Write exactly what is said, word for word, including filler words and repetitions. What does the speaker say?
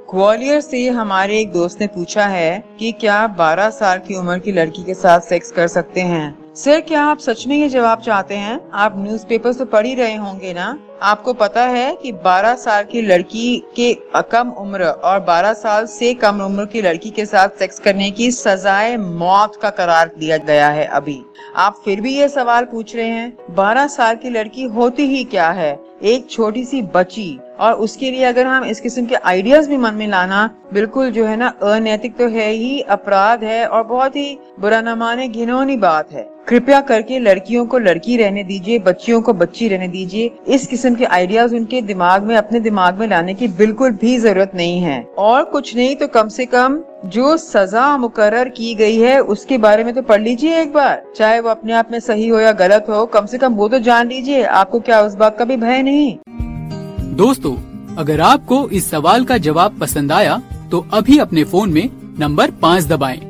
ग्वालियर से हमारे एक दोस्त ने पूछा है कि क्या आप बारह साल की उम्र की लड़की के साथ सेक्स कर सकते हैं। सर, क्या आप सच में ये जवाब चाहते हैं? आप न्यूज़पेपर तो पढ़ ही रहे होंगे ना। आपको पता है कि बारह साल की लड़की के कम उम्र और बारह साल से कम उम्र की लड़की के साथ सेक्स करने की सजाए मौत का करार दिया गया है। अभी आप फिर भी ये सवाल पूछ रहे हैं। बारह साल की लड़की होती ही क्या है? एक छोटी सी बच्ची। और उसके लिए अगर हम इस किस्म के आइडियाज भी मन में लाना बिल्कुल जो है ना अनैतिक तो है ही, अपराध है और बहुत ही बुरा न माने घिनौनी बात है। कृपया करके लड़कियों को लड़की रहने दीजिए, बच्चियों को बच्ची रहने दीजिए। इस किस्म के आइडियाज उनके दिमाग में अपने दिमाग में लाने की बिल्कुल भी जरूरत नहीं है। और कुछ नहीं तो कम से कम जो सजा मुकर्रर की गई है उसके बारे में तो पढ़ लीजिए एक बार। चाहे वो अपने आप में सही हो या गलत हो, कम से कम वो तो जान लीजिए। आपको क्या उस बात का भी भय नहीं? दोस्तों, अगर आपको इस सवाल का जवाब पसंद आया तो अभी अपने फोन में नंबर पाँच दबाएं।